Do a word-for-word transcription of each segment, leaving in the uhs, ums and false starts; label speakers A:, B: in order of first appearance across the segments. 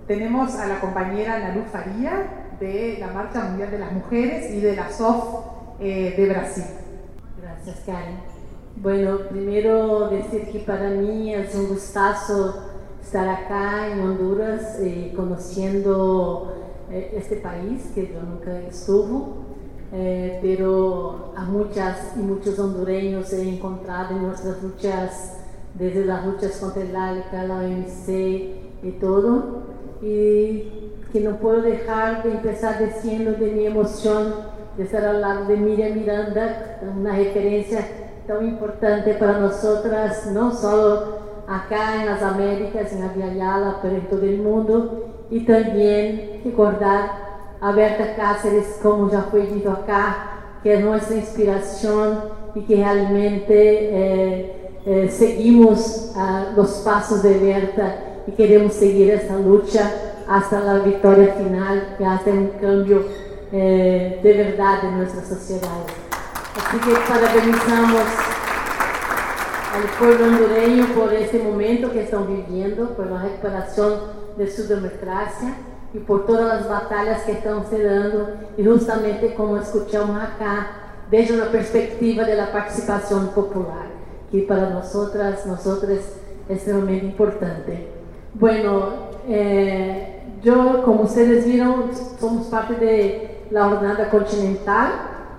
A: tenemos a la compañera Nalu Faría de la Marcha Mundial de las Mujeres y de la S O F eh, de Brasil.
B: Gracias, Karen. Bueno, primero decir que para mí es un gustazo estar acá en Honduras eh, conociendo eh, este país que yo nunca estuve. Eh, pero a muchas y muchos hondureños he encontrado en nuestras luchas, desde las luchas contra el ALCA, la O M C y todo, y que no puedo dejar de empezar diciendo de mi emoción de estar al lado de Miriam Miranda, una referencia tan importante para nosotras, no solo acá en las Américas, en Abya Yala, pero en todo el mundo, y también recordar a Berta Cáceres, como já foi dito acá, que é nossa inspiração e que realmente eh, eh, seguimos ah, os passos de Berta e queremos seguir essa luta até a vitória final, que hace um cambio eh, de verdade em nossa sociedade. Assim que parabenizamos ao povo hondureño por este momento que estão vivendo, por a recuperação de sua democracia e por todas as batalhas que estão se dando, e justamente como escutamos acá, desde a perspectiva da participação popular, que para nós outras, nós outras é extremamente importante. Bueno, eh, eu, como vocês viram, somos parte da Jornada Continental,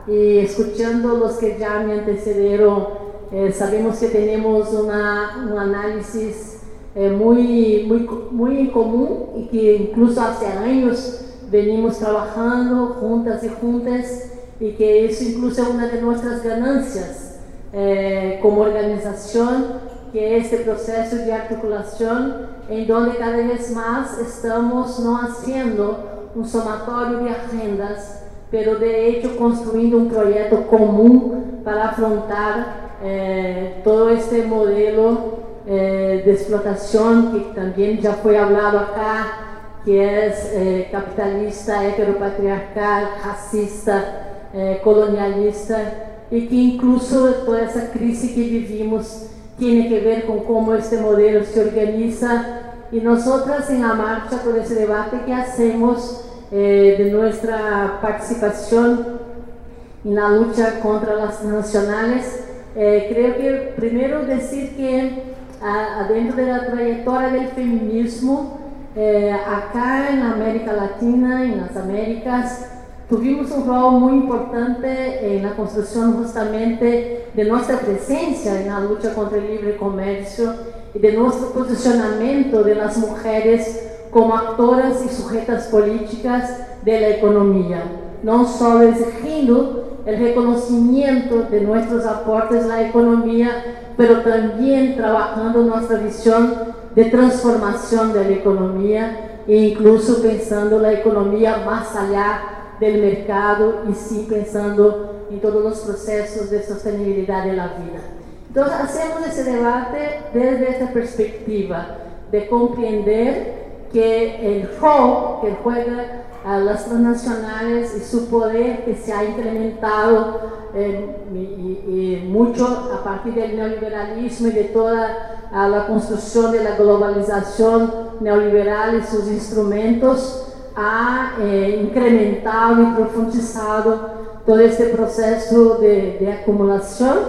B: e escutando os que já me antecederam, eh, sabemos que temos uma, um análise É muito, muito, muito comum e que incluso há anos venimos trabalhando juntas e juntas, e que isso incluso é uma de nossas ganâncias eh, como organização, que é este processo de articulação em onde cada vez mais estamos não fazendo um somatório de agendas, pero de hecho construindo um projeto comum para afrontar eh, todo este modelo Eh, de explotación que también ya fue hablado acá, que es eh, capitalista, heteropatriarcal, racista, eh, colonialista, y que incluso toda esa crisis que vivimos tiene que ver con cómo este modelo se organiza, y nosotras en la marcha, por ese debate que hacemos eh, de nuestra participación en la lucha contra las transnacionales, eh, creo que primero decir que dentro de la trayectoria del feminismo, eh, acá en América Latina, en las Américas, tuvimos un rol muy importante en la construcción justamente de nuestra presencia en la lucha contra el libre comercio y de nuestro posicionamiento de las mujeres como actoras y sujetas políticas de la economía, no solo exigiendo el reconocimiento de nuestros aportes a la economía, pero también trabajando nuestra visión de transformación de la economía e incluso pensando la economía más allá del mercado y sí pensando en todos los procesos de sostenibilidad de la vida. Entonces hacemos ese debate desde esta perspectiva de comprender que el rol que juega a las transnacionales y su poder que se ha incrementado eh, y, y, y mucho a partir del neoliberalismo y de toda a la construcción de la globalización neoliberal y sus instrumentos, ha eh, incrementado y profundizado todo este proceso de, de acumulación.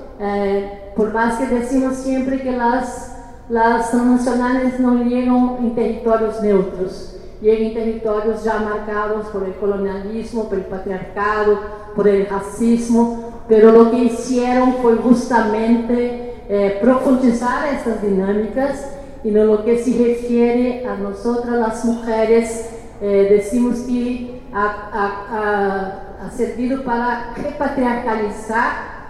B: Eh, por más que decimos siempre que las Las transnacionales no llegan en territorios neutros, llegan en territorios ya marcados por el colonialismo, por el patriarcado, por el racismo, pero lo que hicieron fue justamente eh, profundizar estas dinámicas, y en lo que se refiere a nosotras las mujeres, eh, decimos que ha, ha, ha, ha servido para repatriarcalizar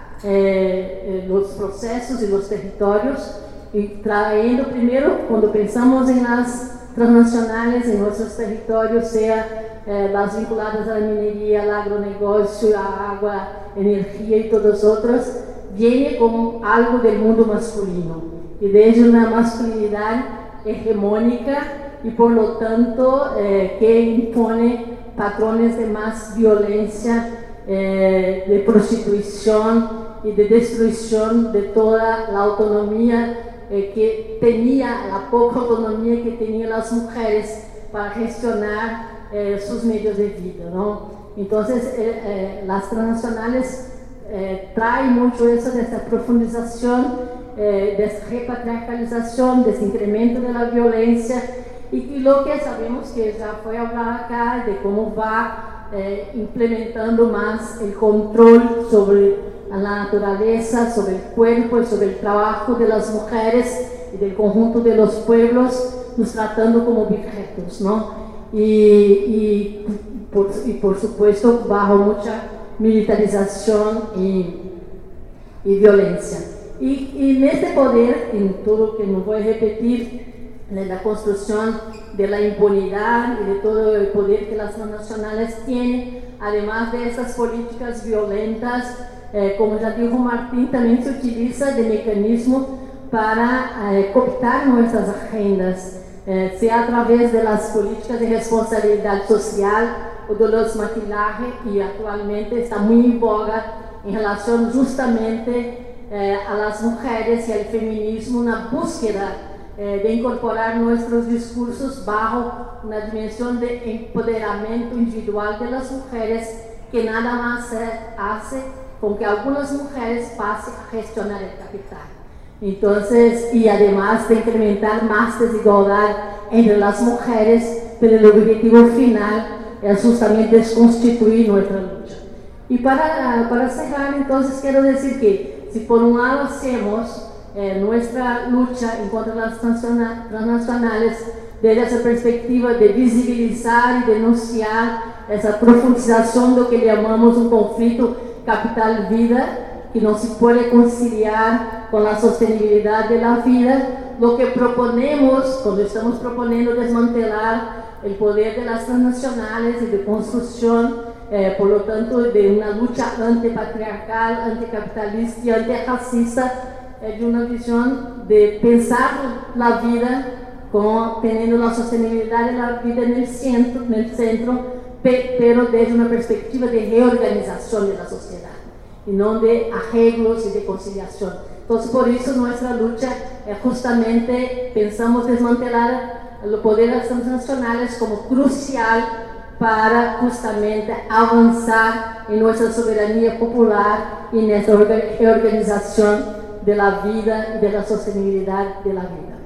B: eh, eh, los procesos y los territorios, y trayendo primero, cuando pensamos en las transnacionales en nuestros territorios, sea eh, las vinculadas a la minería, al agronegocio, a agua, energía y todos otros, viene como algo del mundo masculino, y desde una masculinidad hegemónica y por lo tanto eh, que impone patrones de más violencia, eh, de prostitución y de destrucción de toda la autonomía eh, que tenía, la poca autonomía que tenían las mujeres para gestionar eh, sus medios de vida, ¿no? Entonces, eh, eh, las transnacionales eh, traen mucho eso de esta profundización, eh, de esta repatriarcalización, de ese incremento de la violencia, y, y lo que sabemos que ya fue hablado acá, de cómo va eh, implementando más el control sobre la naturaleza, sobre el cuerpo y sobre el trabajo de las mujeres y del conjunto de los pueblos, nos tratando como objetos, ¿no? Y, y, por, y por supuesto bajo mucha militarización y, y violencia. Y, y en este poder, en todo lo que no voy a repetir, en la construcción de la impunidad y de todo el poder que las transnacionales tienen, además de esas políticas violentas, eh, como ya dijo Martín, también se utiliza de mecanismo para eh, cooptar nuestras agendas, eh, sea a través de las políticas de responsabilidad social o de los maquillajes, y actualmente está muy en boga en relación justamente eh, a las mujeres y al feminismo, una búsqueda eh, de incorporar nuestros discursos bajo una dimensión de empoderamiento individual de las mujeres, que nada más eh, hace con que algunas mujeres pasen a gestionar el capital. Entonces, y además de incrementar más desigualdad entre las mujeres, pero el objetivo final es justamente desconstituir nuestra lucha. Y para, para cerrar, entonces, quiero decir que si por un lado hacemos eh, nuestra lucha en contra de las transnacionales desde esa perspectiva de visibilizar y denunciar esa profundización de lo que llamamos un conflicto capital-vida, que no se puede conciliar con la sostenibilidad de la vida, lo que proponemos, cuando estamos proponiendo desmantelar el poder de las transnacionales y de construcción, eh, por lo tanto, de una lucha antipatriarcal, anticapitalista y antirracista, es de una visión de pensar la vida como teniendo la sostenibilidad de la vida en el centro, en el centro, pe, pero desde una perspectiva de reorganización de la sociedad, y no de arreglos y de conciliación. Entonces, por eso nuestra lucha es justamente, pensamos desmantelar el poder de las transnacionales como crucial para justamente avanzar en nuestra soberanía popular y en esta reorganización de la vida y de la sostenibilidad de la vida.